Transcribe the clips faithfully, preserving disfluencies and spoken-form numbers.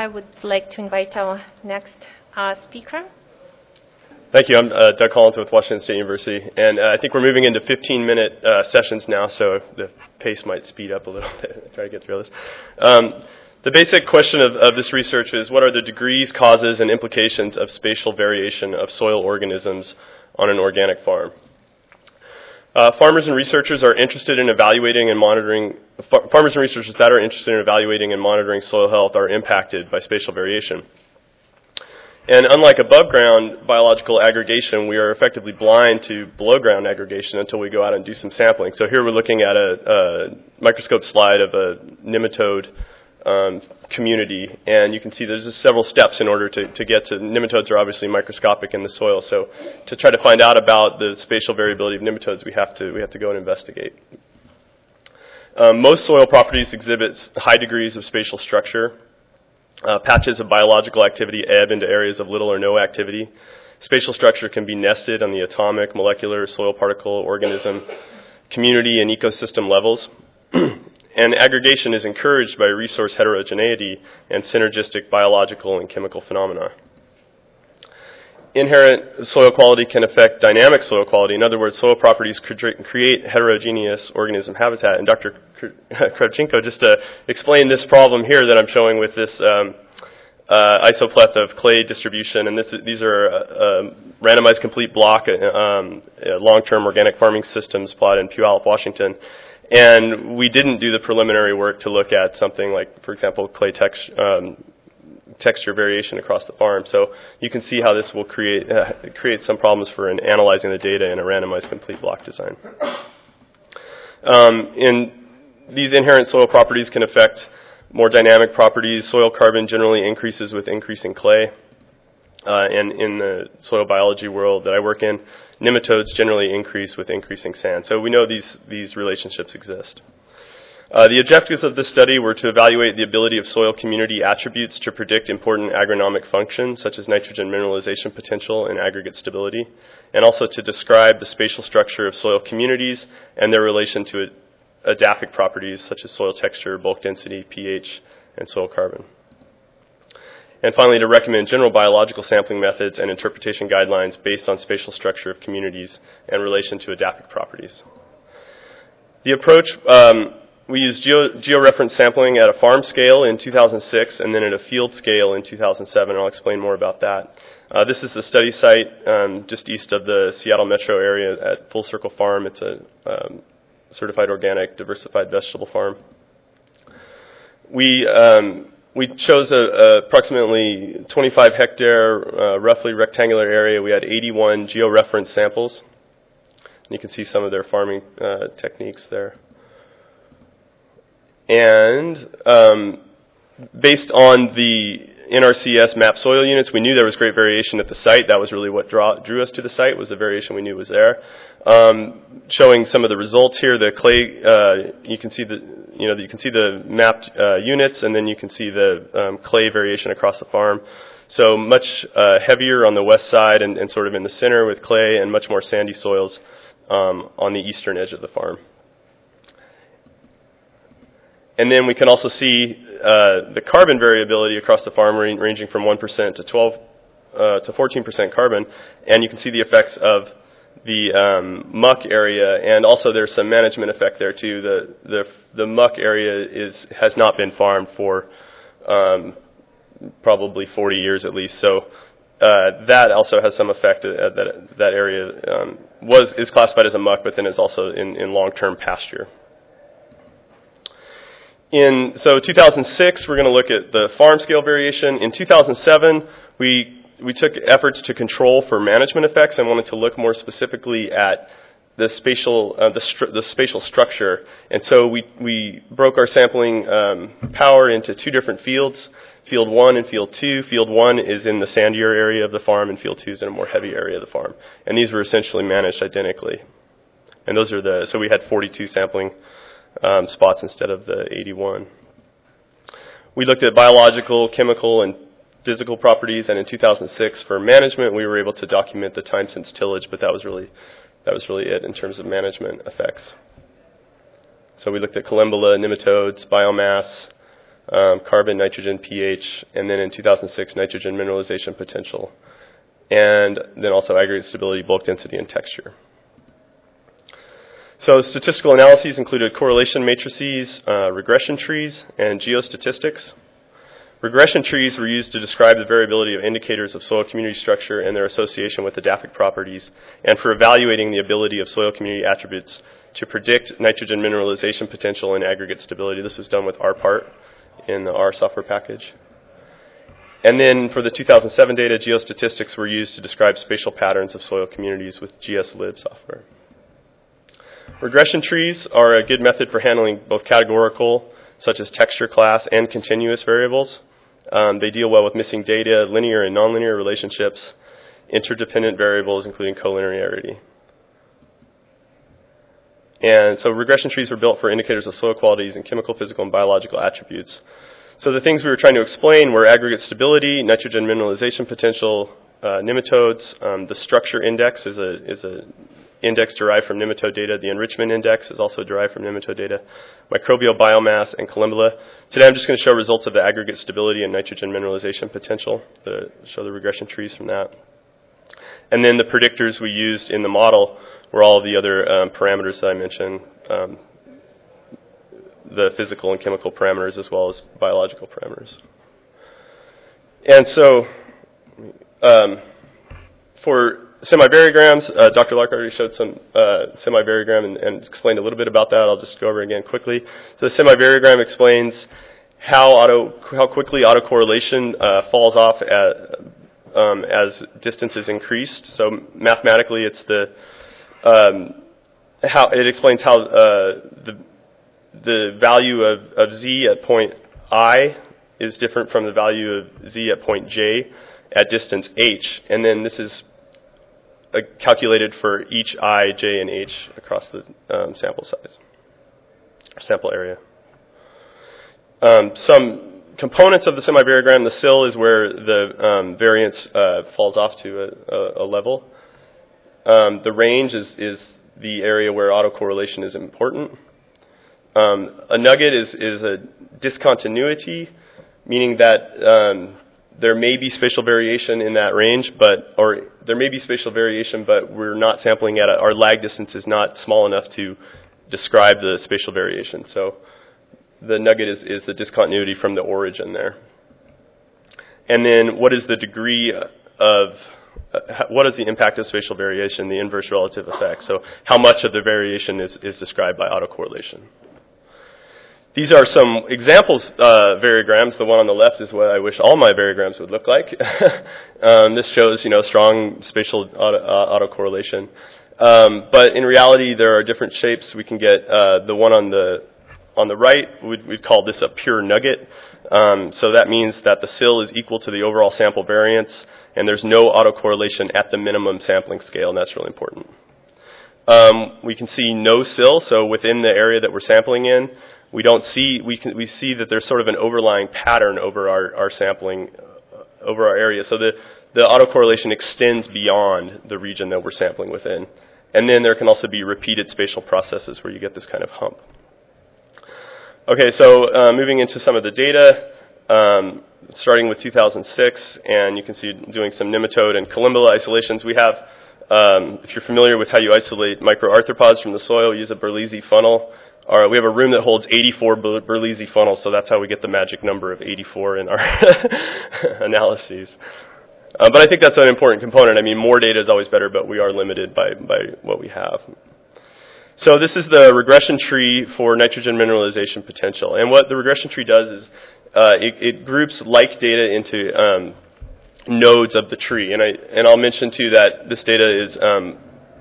I would like to invite our next uh, speaker. Thank you. I'm uh, Doug Collins with Washington State University, and uh, I think we're moving into fifteen-minute uh, sessions now, so the pace might speed up a little bit. Try to get through this. Um, the basic question of, of this research is, what are the degrees, causes, and implications of spatial variation of soil organisms on an organic farm? Uh, farmers and researchers are interested in evaluating and monitoring. Far, farmers and researchers that are interested in evaluating and monitoring soil health are impacted by spatial variation. And unlike above-ground biological aggregation, we are effectively blind to below-ground aggregation until we go out and do some sampling. So here we're looking at a, a microscope slide of a nematode um, community, and you can see there's just several steps in order to, to get to. Nematodes are obviously microscopic in the soil, so to try to find out about the spatial variability of nematodes, we have to we have to go and investigate. Um, most soil properties exhibit high degrees of spatial structure. Uh, patches of biological activity ebb into areas of little or no activity. Spatial structure can be nested on the atomic, molecular, soil particle, organism, community, and ecosystem levels. And aggregation is encouraged by resource heterogeneity and synergistic biological and chemical phenomena. Inherent soil quality can affect dynamic soil quality. In other words, soil properties create heterogeneous organism habitat. And Doctor Kravchenko just uh, explained this problem here that I'm showing with this um, uh, isopleth of clay distribution. And this, these are uh, um, randomized complete block um, uh, long-term organic farming systems plotted in Puyallup, Washington. And we didn't do the preliminary work to look at something like, for example, clay texture. Um, texture variation across the farm. So you can see how this will create uh, create some problems for in analyzing the data in a randomized complete block design. Um, in these inherent soil properties can affect more dynamic properties. Soil carbon generally increases with increasing clay. Uh, and in the soil biology world that I work in, nematodes generally increase with increasing sand. So we know these, these relationships exist. Uh, the objectives of this study were to evaluate the ability of soil community attributes to predict important agronomic functions, such as nitrogen mineralization potential and aggregate stability, and also to describe the spatial structure of soil communities and their relation to adaphic properties, such as soil texture, bulk density, pH, and soil carbon. And finally, to recommend general biological sampling methods and interpretation guidelines based on spatial structure of communities and relation to adaphic properties. The approach... Um, We used geo, georeference sampling at a farm scale in two thousand six and then at a field scale in two thousand seven. I'll explain more about that. Uh, this is the study site um, just east of the Seattle metro area at Full Circle Farm. It's a um, certified organic, diversified vegetable farm. We um, we chose a, a approximately twenty-five hectare, uh, roughly rectangular area. We had eighty-one georeference samples. And you can see some of their farming uh, techniques there. And um, based on the N R C S map soil units, we knew there was great variation at the site. That was really what draw, drew us to the site, was the variation we knew was there. Um, showing some of the results here, the clay, uh, you can see the, you know, you can see the mapped uh, units, and then you can see the um, clay variation across the farm. So much uh, heavier on the west side and, and sort of in the center with clay, and much more sandy soils um, on the eastern edge of the farm. And then we can also see uh, the carbon variability across the farm, ranging from one percent to twelve uh, to fourteen percent carbon. And you can see the effects of the um, muck area, and also there's some management effect there too. The the the muck area is has not been farmed for um, probably forty years at least. So uh, that also has some effect. Uh, that that area um, was is classified as a muck, but then is also in, in long-term pasture. In, so two thousand six, we're going to look at the farm scale variation. In two thousand seven, we we took efforts to control for management effects and wanted to look more specifically at the spatial uh, the, stru- the spatial structure. And so we we broke our sampling um, power into two different fields, field one and field two. Field one is in the sandier area of the farm, and field two is in a more heavy area of the farm. And these were essentially managed identically. And those are the so we had forty-two sampling Um, spots instead of the eighty-one. We looked at biological, chemical, and physical properties, and in two thousand six, for management, we were able to document the time since tillage, but that was really that was really it in terms of management effects. So we looked at collembola, nematodes, biomass, um, carbon, nitrogen, pH, and then in two thousand six, nitrogen mineralization potential, and then also aggregate stability, bulk density, and texture. So statistical analyses included correlation matrices, uh, regression trees, and geostatistics. Regression trees were used to describe the variability of indicators of soil community structure and their association with edaphic properties, and for evaluating the ability of soil community attributes to predict nitrogen mineralization potential and aggregate stability. This was done with R part in the R software package. And then for the two thousand seven data, geostatistics were used to describe spatial patterns of soil communities with G S lib software. Regression trees are a good method for handling both categorical, such as texture, class, and continuous variables. Um, they deal well with missing data, linear and nonlinear relationships, interdependent variables, including collinearity. And so regression trees were built for indicators of soil qualities and chemical, physical, and biological attributes. So the things we were trying to explain were aggregate stability, nitrogen mineralization potential, uh, nematodes. Um, the structure index is a is a index derived from nematode data. The enrichment index is also derived from nematode data. Microbial biomass and columbella. Today I'm just going to show results of the aggregate stability and nitrogen mineralization potential, the, show the regression trees from that. And then the predictors we used in the model were all of the other um, parameters that I mentioned, um, the physical and chemical parameters as well as biological parameters. And so um, for semivariegrams, uh, Doctor Lark already showed some uh, semivariegram and, and explained a little bit about that. I'll just go over it again quickly. So the semivariegram explains how auto how quickly autocorrelation uh, falls off at, um, as distance is increased. So mathematically, it's the um, how it explains how uh, the the value of, of z at point I is different from the value of z at point j at distance h, and then this is uh, calculated for each I, j, and h across the um, sample size, sample area. Um, some components of the semivariegram, the S I L is where the um, variance uh, falls off to a, a, a level. Um, the range is, is the area where autocorrelation is important. Um, a nugget is, is a discontinuity, meaning that um, there may be spatial variation in that range, but or there may be spatial variation, but we're not sampling at a, our lag distance is not small enough to describe the spatial variation. So the nugget is, is the discontinuity from the origin there. And then what is the degree of, uh, what is the impact of spatial variation, the inverse relative effect? So how much of the variation is, is described by autocorrelation? These are some examples uh, variograms. The one on the left is what I wish all my variograms would look like. um, this shows, you know, strong spatial auto, uh, autocorrelation. Um, but in reality, there are different shapes. We can get uh, the one on the on the right. We'd, we'd call this a pure nugget. Um, so that means that the S I L is equal to the overall sample variance, and there's no autocorrelation at the minimum sampling scale, and that's really important. Um, we can see no S I L, so within the area that we're sampling in, we don't see, we can, we see that there's sort of an overlying pattern over our, our sampling, uh, over our area. So the, the autocorrelation extends beyond the region that we're sampling within. And then there can also be repeated spatial processes where you get this kind of hump. Okay, so uh, moving into some of the data, um, starting with two thousand six, and you can see doing some nematode and columbella isolations. We have, um, if you're familiar with how you isolate microarthropods from the soil, use a Berlese funnel. Our, we have a room that holds eighty-four Berlese funnels, so that's how we get the magic number of eighty-four in our analyses. Uh, but I think that's an important component. I mean, more data is always better, but we are limited by, by what we have. So this is the regression tree for nitrogen mineralization potential. And what the regression tree does is uh, it, it groups like data into um, nodes of the tree. And, I, and I'll mention, too, that this data is, um,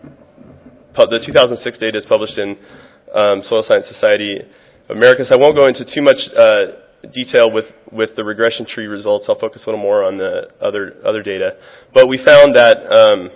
the two thousand six data is published in Um, Soil Science Society of America. So I won't go into too much uh, detail with, with the regression tree results. I'll focus a little more on the other other data. But we found that um,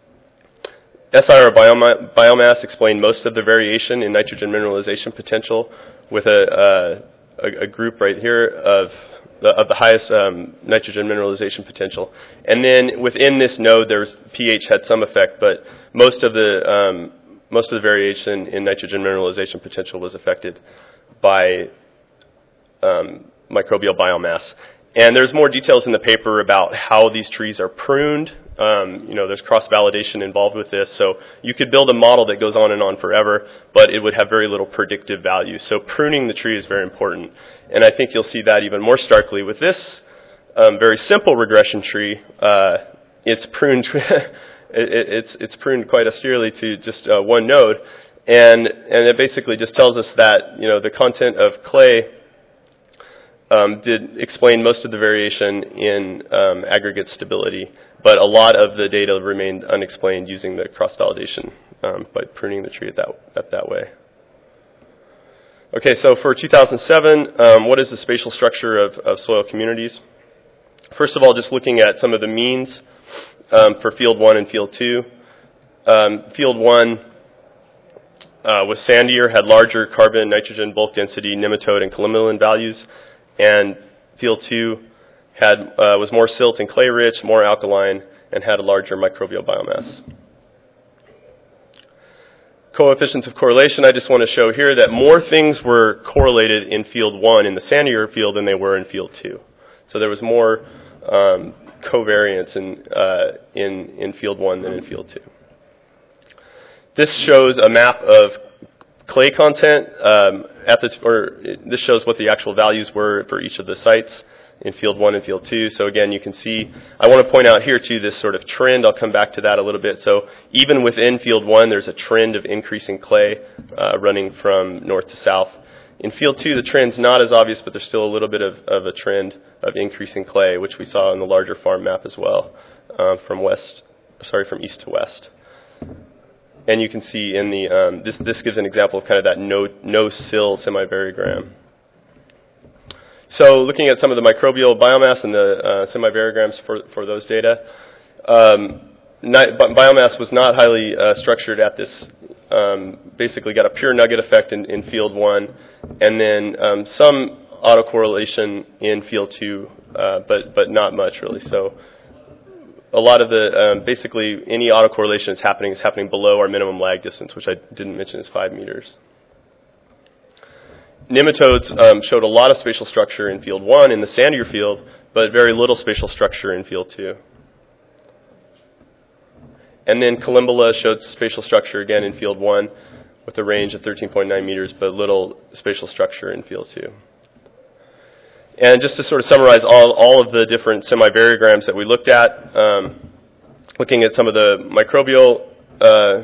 S I R bioma biomass explained most of the variation in nitrogen mineralization potential, with a, uh, a, a group right here of the, of the highest um, nitrogen mineralization potential. And then within this node, there's pH had some effect, but most of the um, Most of the variation in nitrogen mineralization potential was affected by um, microbial biomass. And there's more details in the paper about how these trees are pruned. Um, you know, there's cross-validation involved with this. So you could build a model that goes on and on forever, but it would have very little predictive value. So pruning the tree is very important. And I think you'll see that even more starkly with this um, very simple regression tree. Uh, it's pruned it, it's, it's pruned quite austerely to just uh, one node. And, and it basically just tells us that, you know, the content of clay Um, did explain most of the variation in um, aggregate stability, but a lot of the data remained unexplained using the cross-validation um, by pruning the tree at that, at that way. Okay, so for two thousand seven, um, what is the spatial structure of, of soil communities? First of all, just looking at some of the means um, for field one and field two. Um, field one uh, was sandier, had larger carbon, nitrogen, bulk density, nematode, and columbulan values. And field two had uh, was more silt and clay rich, more alkaline, and had a larger microbial biomass. Coefficients of correlation, I just want to show here that more things were correlated in field one in the sandier field than they were in field two. So there was more um, covariance in, uh, in, in field one than in field two. This shows a map of clay content, um, at the, or this shows what the actual values were for each of the sites in field one and field two. So again, you can see, I want to point out here too this sort of trend. I'll come back to that a little bit. So even within field one, there's a trend of increasing clay uh, running from north to south. In field two, the trend's not as obvious, but there's still a little bit of, of a trend of increasing clay, which we saw in the larger farm map as well, uh, from west, sorry, from east to west. And you can see in the, um, this, this gives an example of kind of that no, no-sill semivariogram. So looking at some of the microbial biomass and the uh, semivariograms for, for those data, um, not, biomass was not highly uh, structured at this, um, basically got a pure nugget effect in, in field one, and then um, some autocorrelation in field two, uh, but, but not much really. So a lot of the, um, basically any autocorrelation that's happening is happening below our minimum lag distance, which I didn't mention is five meters. Nematodes um, showed a lot of spatial structure in field one in the sandier field, but very little spatial structure in field two. And then Columbula showed spatial structure again in field one with a range of thirteen point nine meters, but little spatial structure in field two. And just to sort of summarize all, all of the different semivariograms that we looked at, um, looking at some of the microbial uh,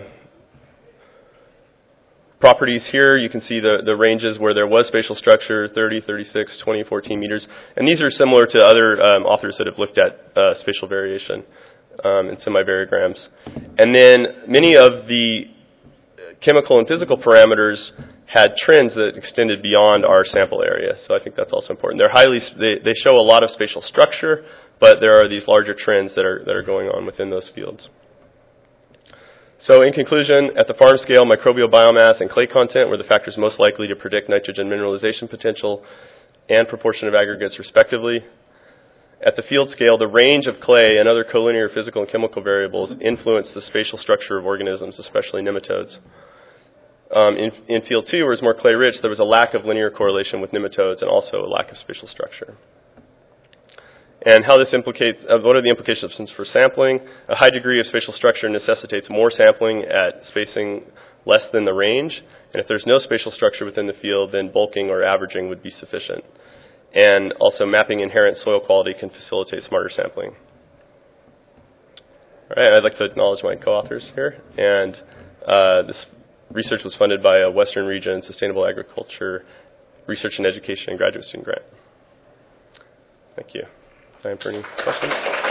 properties here, you can see the, the ranges where there was spatial structure, thirty, thirty-six, twenty, fourteen meters. And these are similar to other um, authors that have looked at uh, spatial variation um, in semivariograms. And then many of the chemical and physical parameters had trends that extended beyond our sample area. So I think that's also important. They're highly, they, they show a lot of spatial structure, but there are these larger trends that are, that are going on within those fields. So in conclusion, at the farm scale, microbial biomass and clay content were the factors most likely to predict nitrogen mineralization potential and proportion of aggregates respectively. At the field scale, the range of clay and other collinear physical and chemical variables influence the spatial structure of organisms, especially nematodes. Um, in, in field two, where it's more clay-rich, there was a lack of linear correlation with nematodes and also a lack of spatial structure. And how this implicates, uh, what are the implications for sampling? A high degree of spatial structure necessitates more sampling at spacing less than the range. And if there's no spatial structure within the field, then bulking or averaging would be sufficient. And also mapping inherent soil quality can facilitate smarter sampling. All right, I'd like to acknowledge my co-authors here. And uh, this research was funded by a Western Region Sustainable Agriculture Research and Education and Graduate Student Grant. Thank you. Time for any questions?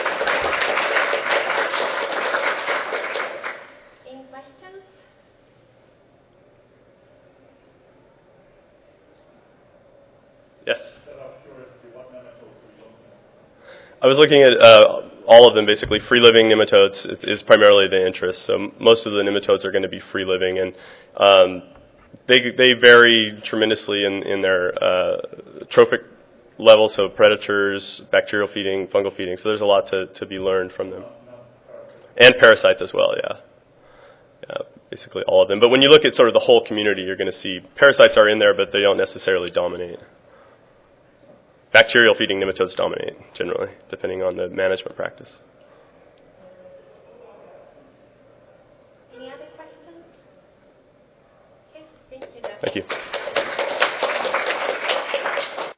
Any questions? Yes. I was looking at uh, all of them, basically. Free-living nematodes is, is primarily the interest. So most of the nematodes are going to be free-living, and um, they they vary tremendously in, in their uh, trophic level, so predators, bacterial feeding, fungal feeding. So there's a lot to, to be learned from them. And parasites as well, yeah. Yeah, basically all of them. But when you look at sort of the whole community, you're going to see parasites are in there, but they don't necessarily dominate. bacterial feeding nematodes dominate generally, depending on the management practice. Any other questions? Okay, thank you, Doug. Thank you.